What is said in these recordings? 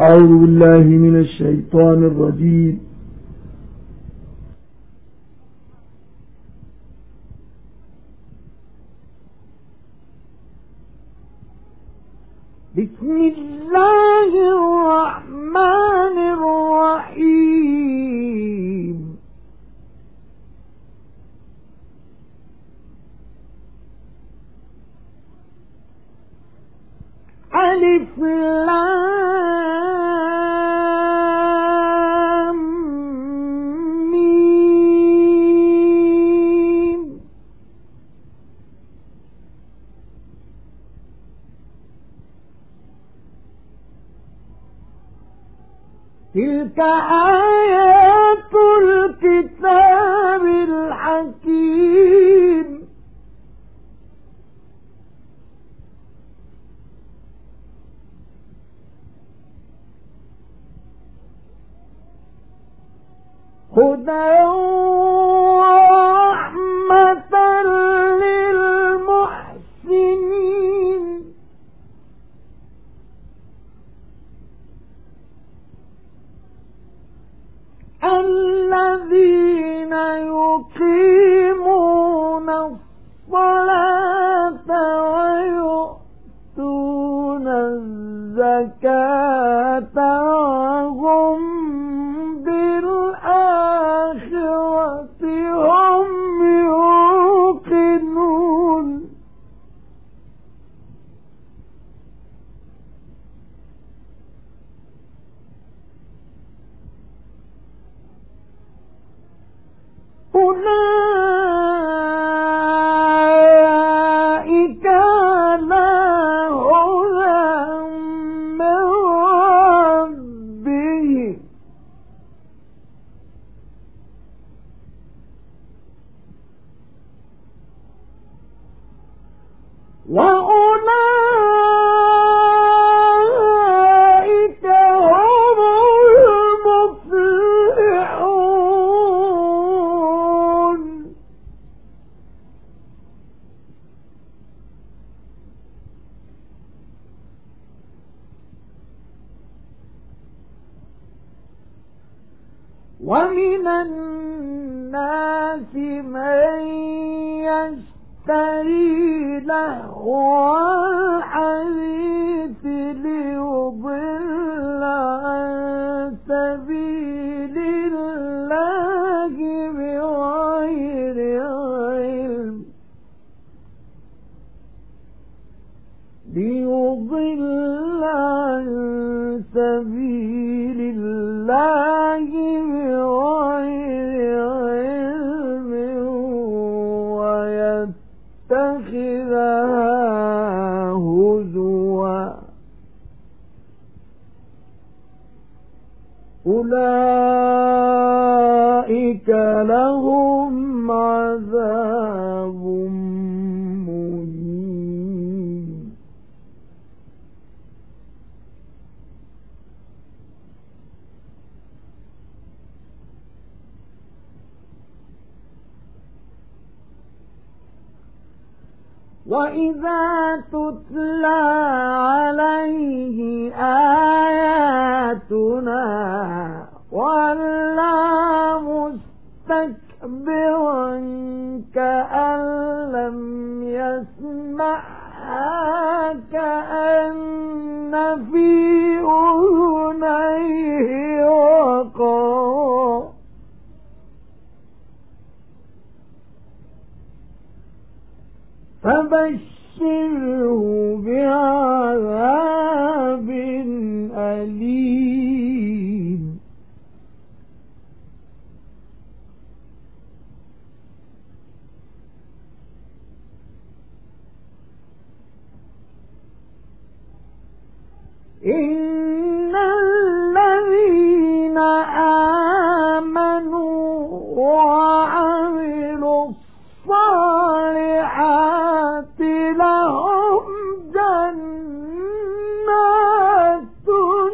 أعوذ بالله من الشيطان الرجيم. بسم الله الرحمن الرحيم. ألف لام ميم. تلك آيات الكتاب الحكيم. هدى ورحمة للمحسنين. الذين يقيمون الصلاة ويؤتون الزكاة وهم بالآخرة هم يوقنون. أولئك على هدى من ربهم وأولئك هم المفلحون. ومن الناس من يشتري لهو الحديث ليضل عن سبيل الله بغير علم. ليضل عن سبيل الله بغير علم ويتخذها هزوا. أولئك لهم عذاب مهين. وإذا تتلى عليه آياتنا ولى مستكبرا كأن لم يسمعها كأن في أذنيه وقرا. فبشره بعذاب أليم. إن الذين آمنوا وعملوا الصالحات لهم جنات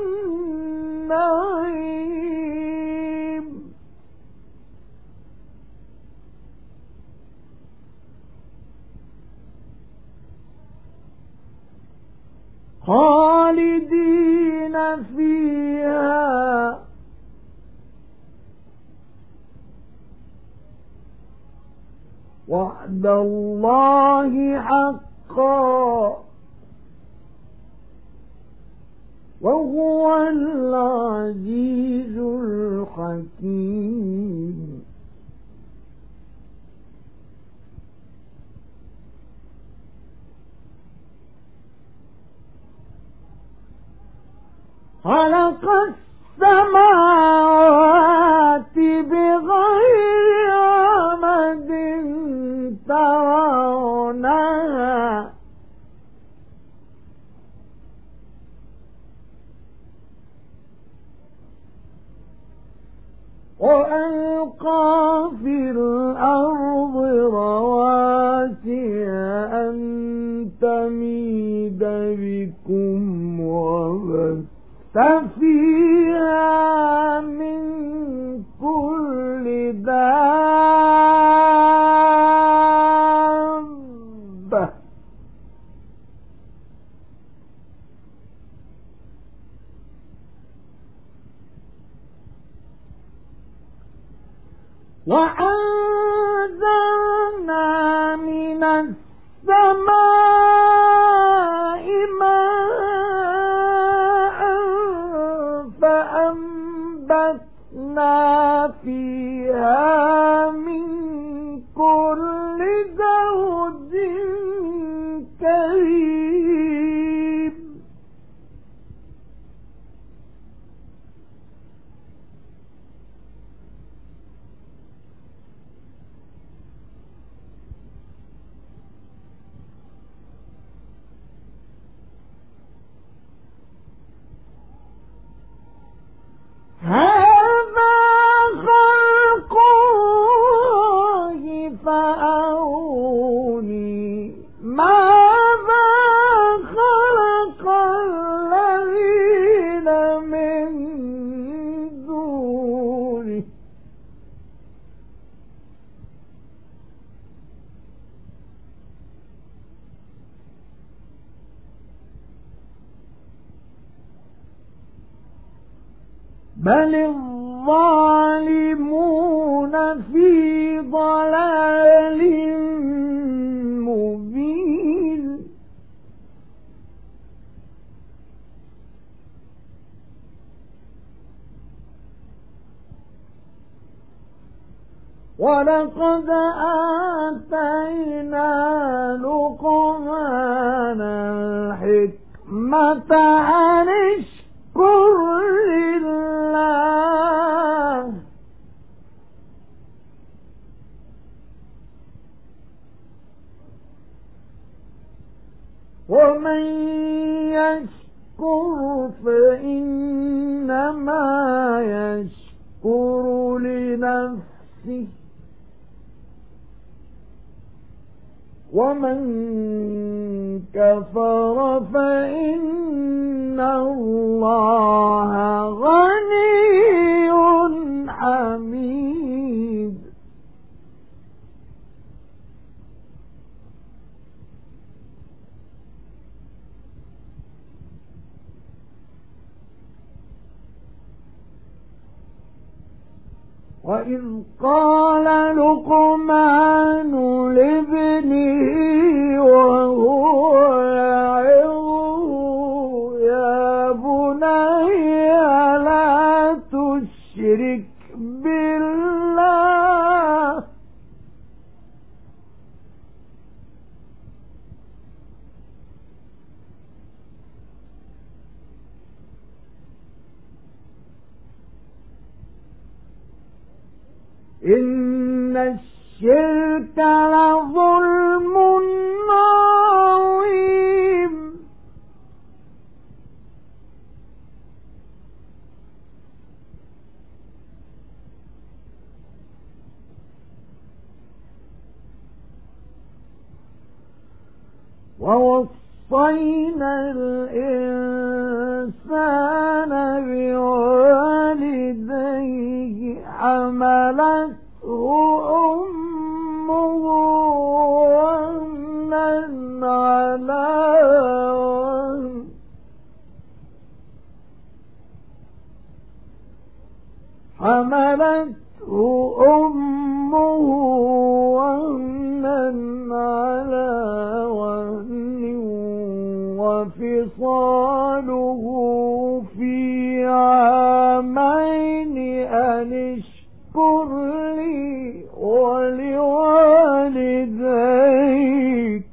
النعيم. خالدين فيها وعد الله حقا وهو العزيز الحكيم. خلق السماوات بغير عمد ترونها وألقى في الأرض رواسي أن تميد بكم وبث فيها من كل دابة وأنزلنا من السماء ماء فأنبتنا فيها من كل زوج كريم. هذا خلق الله فأروني ماذا خلق الذين من دونه بل الظالمون في ضلال مبين. ولقد آتينا لقمان الحكمة أن اشكر لله ومن يشكر فإنما يشكر لنفسه ومن كفر فإن الله غني حميد. وإذ قال لقمان لابنه وهو يعظه يا بني لا تشرك بالله إن الشرك لظلم عظيم. ووصينا الإنسان بوالديه حملته أمه وهنا على وهن حملته أمه وهنا على وهن وفصاله في عامين أن اشكر لي ولوالديك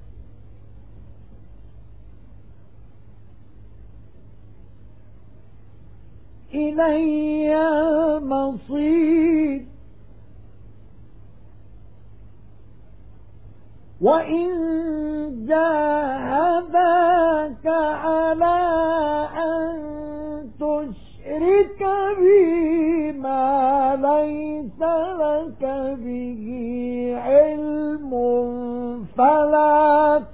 إلي المصير وإن جاهداك على أن تشرك بي ما ليس لك به علم فلا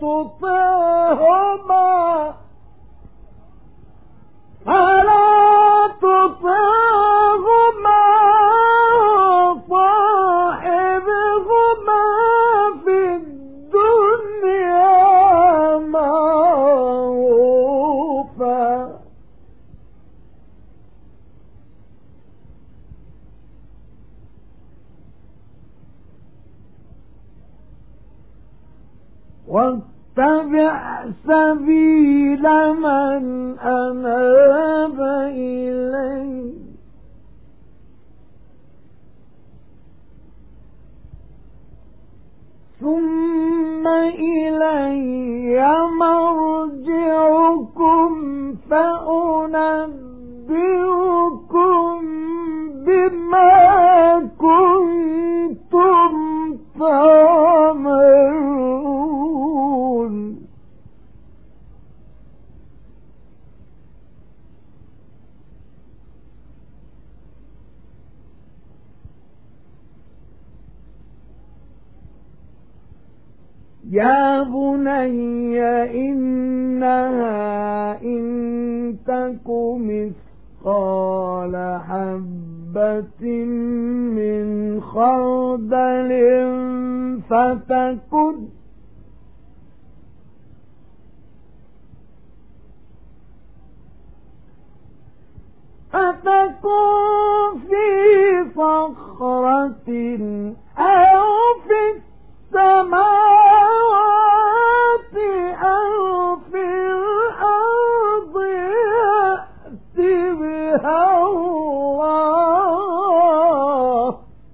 تطعهما صاحبهما في الدنيا معروفا واتبع سبيل من أناب إلي ثم إلي مرجعكم فأنبئكم بما كنتم تعملون يا بني إنها إن تك مثقال حبة من خردل فتكن في صخرة أو في السماوات أو في الأرض يأت بها الله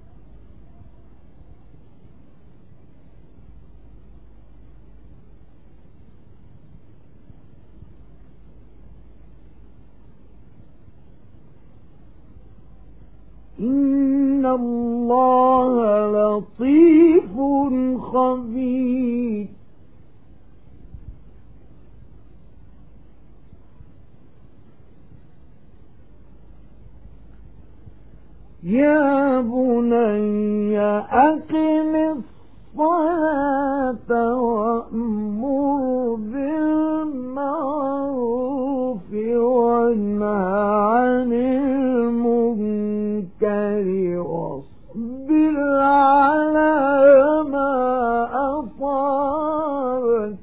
إن الله لطيف خبير يا بني أقم الصلاة وأمر بالمعروف وانهى عن المنكر واصبر على ما أصابك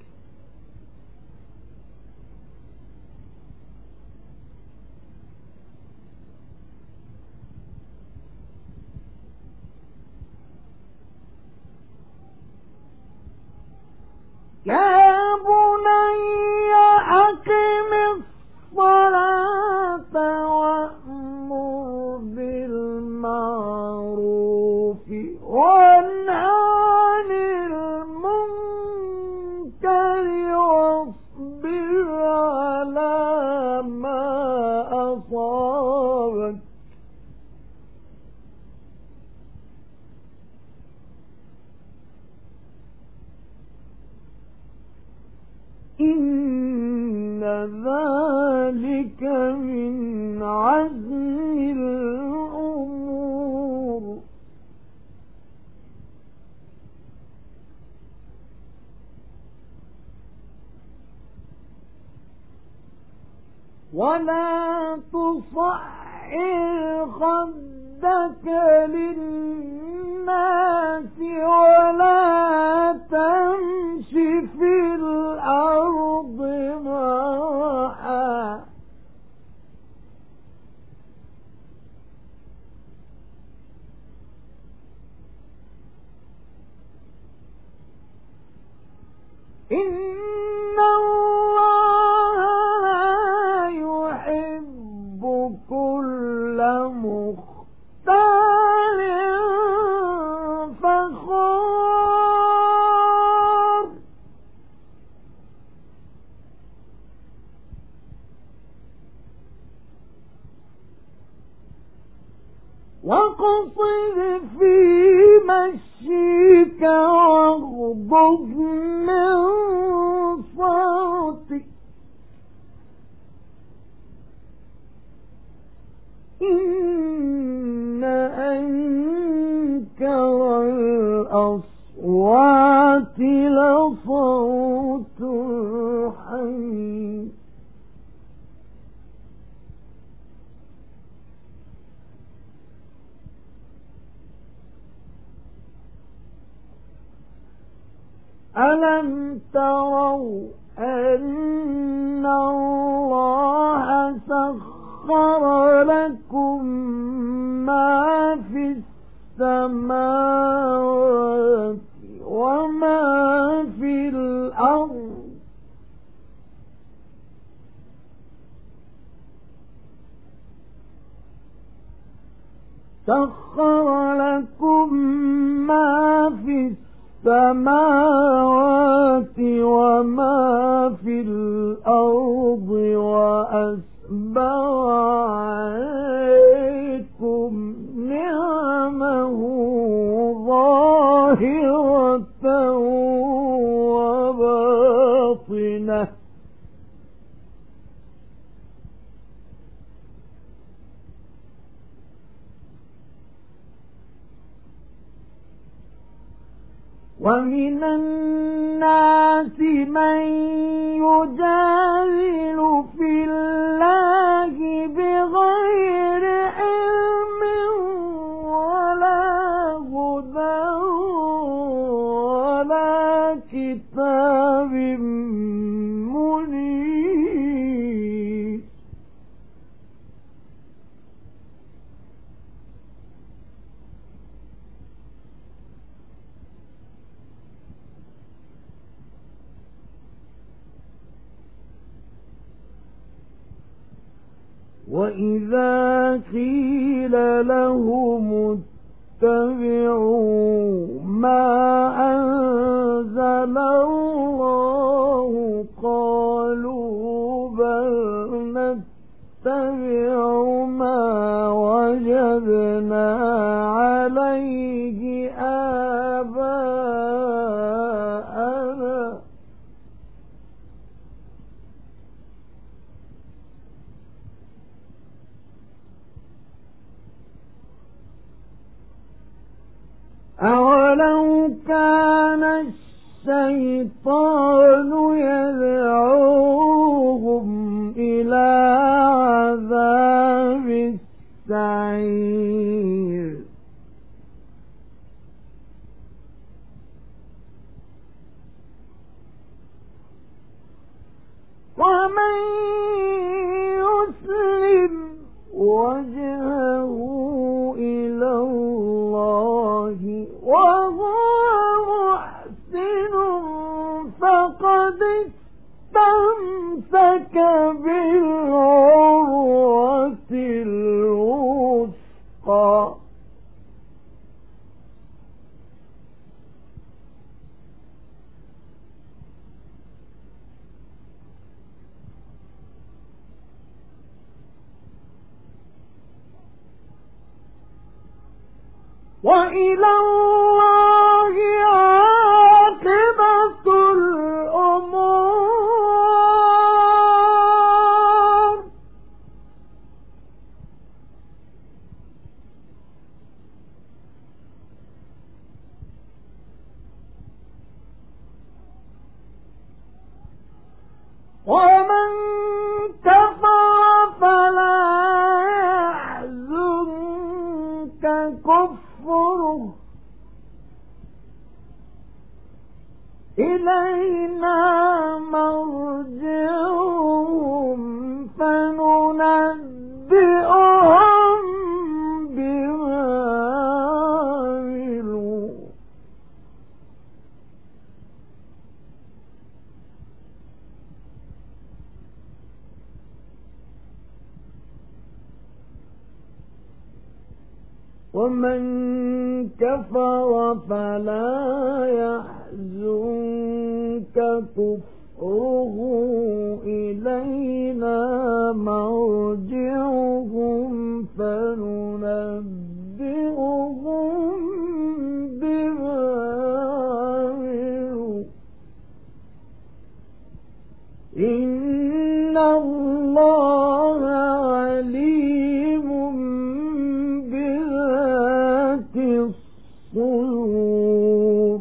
يا بني أقم الصلاة وأمر بالمعروف وانهى عن المنكر واصبر على ما أصابك إن ذلك من عزم الأمور ولا تصعر خدك للناس ولا تمش في الأرض مرحا إن الله لا يحب كل مختال فخور واقصد في مشيك واغضض من صوتك إن أنكر الأصوات لصوت الحمير ألم تروا أن الله سخر لكم ما في السماوات وما في الأرض سخر لكم ما في السماوات وما في الأرض وأسبغ عليكم نعمه ظاهرة وباطنة ومن الناس من يجادل في الله بغير علم ولا هدى ولا كتاب منير وإذا قيل لهم اتبعوا ما أنزل الله قالوا بل نتبع ما وجدنا عليه آباءنا أولو كان الشيطان يدعوهم إلى عذاب السعير ومن يسلم وجهه إلى الله وهو محسن فقد استمسك بالعروة الوثقى وإلى الله عاقبة الأمور ومن كفر فلا يحزنك كفره ومن كفر فلا يحزنك كفره إلينا مرجعهم فننبئهم بما عملوا إن الله عليم بذات الصدور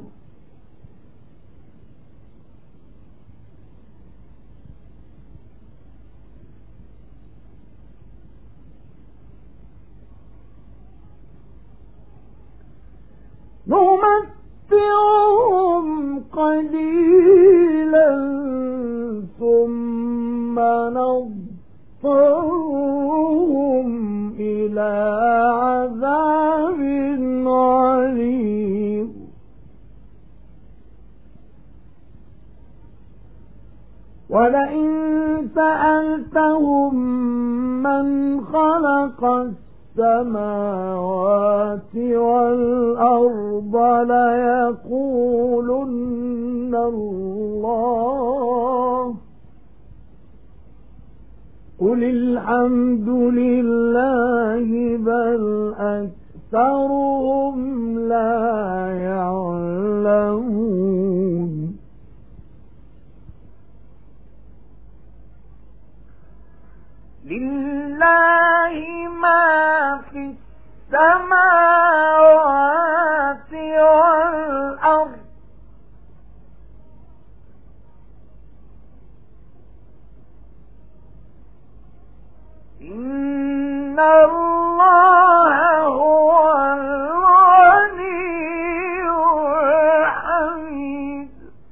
نمتعهم قليلا ثم نضطرهم إلى عذاب غليظ ولئن سألتهم من خلق السماوات والأرض ليقولن الله قل الحمد لله بل أكثرهم لا يعلمون لله ما في السماوات والأرض إن الله هو الغني الحميد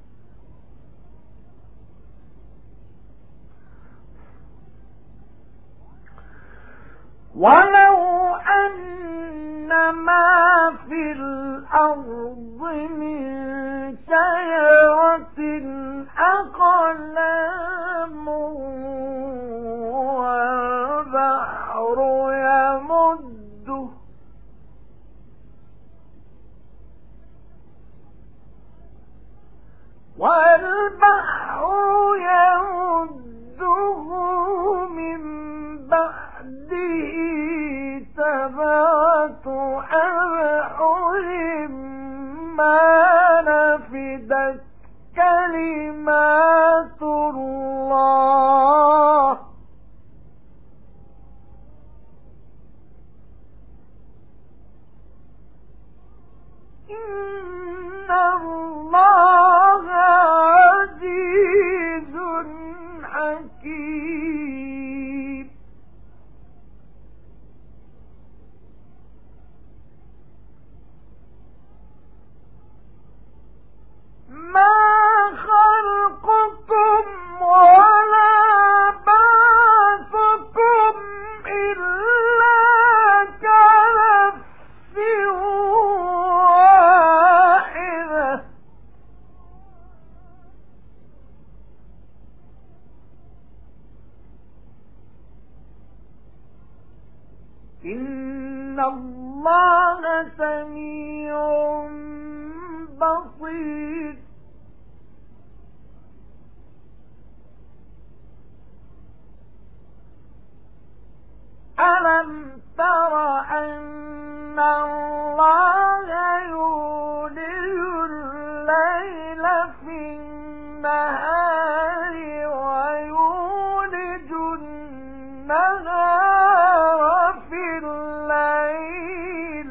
ولو أن ما في الأرض من شجرة أقلام والبحر يمده من بعده سبعة أبحر ما نفدت كلمات الله إن الله عزيز حكيم ما خلقكم ولا بعثكم إلا كنفس واحدة إن الله سميع بصير ألم تر أن الله يولج الليل في النهار ويولج النهار في الليل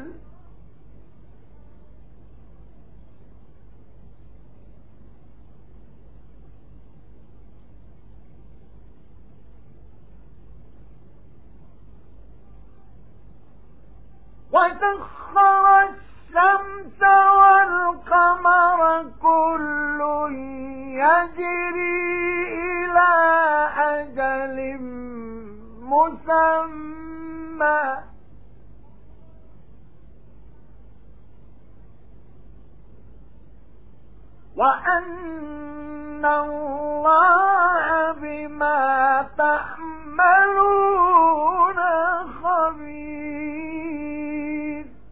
وسخر الشمس والقمر كل يجري إلى أجل مسمى وأن الله بما تعملون خبير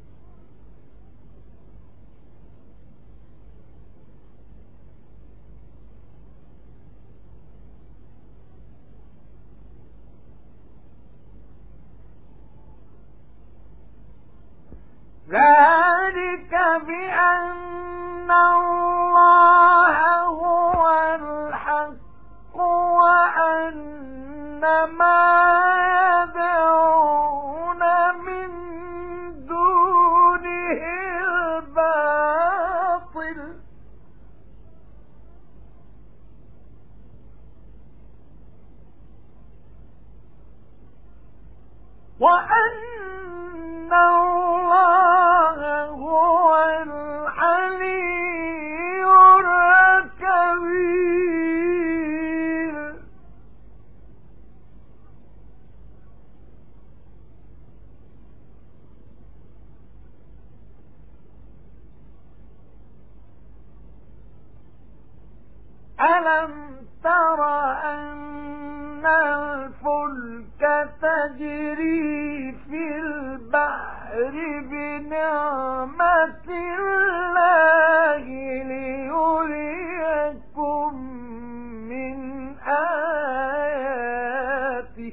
بأن الله هو الحق وأن ما يدعون من دونه الباطل وأن الله هو العلي الكبير. ألم تر أن الفلك تجري في البحر بنعمة الله ليريكم من آياته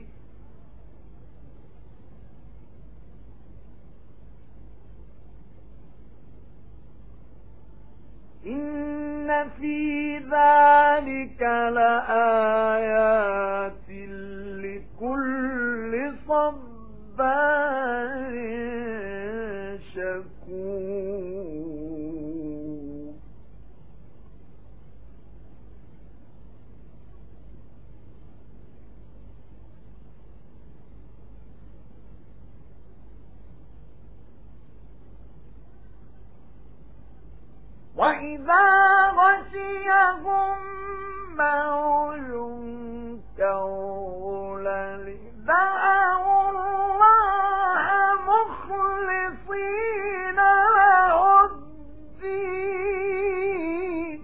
إن في ذلك لآيات لكل صبار شكور. وإذا غشيهم موج كالظلل دعوا الله مخلصين له الدين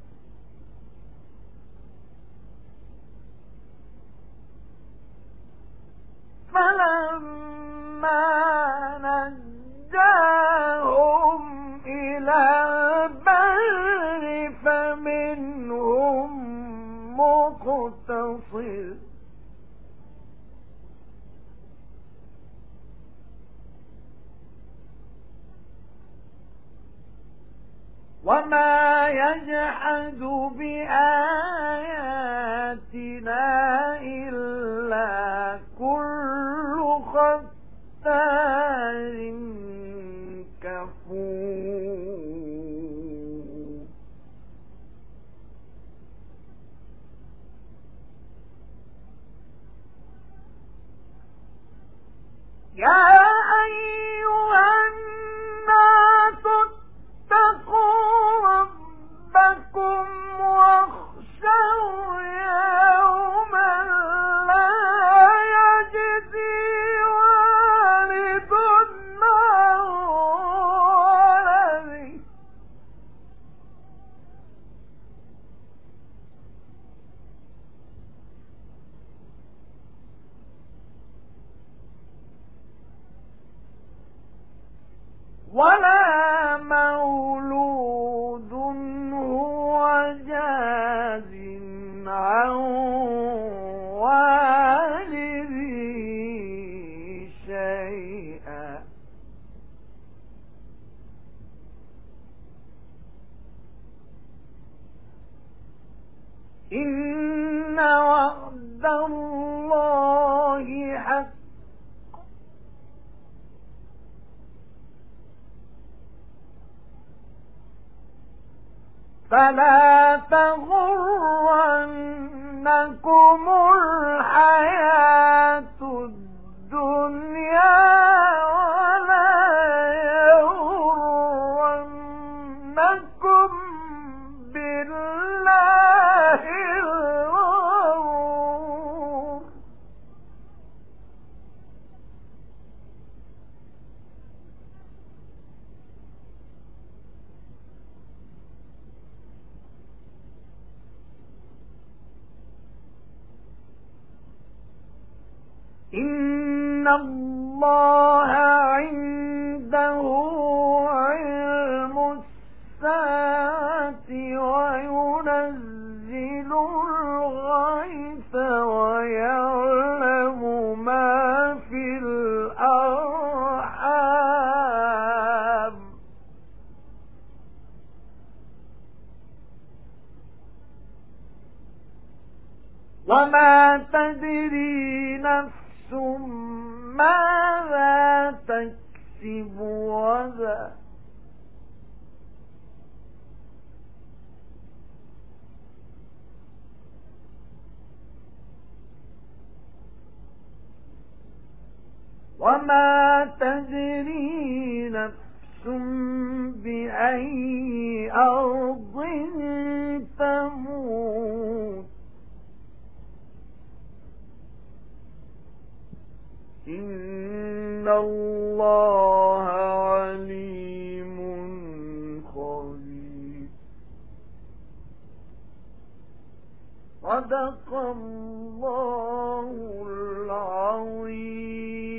فلما نجاهم إلى البر فمنهم مقتصد وما يجحد بآياتنا إلا كل ختار كفور. يا أيها الناس اتقوا ربكم واخشوا يوما لا يجزي والد عن ولده ولا مولود هو جاز عن والده شيئا إن وعد الله حق فلا تغرنكم الحياة الدنيا ولا يغرنكم بالله الغرور. إن الله عنده علم الساعة وينزل الغيث ويعلم ما في الأرحام وما تدري نفس ماذا تكسب غدا وما تدري نفس بأي أرض تموت إن الله عليم خبير. صدق الله العظيم.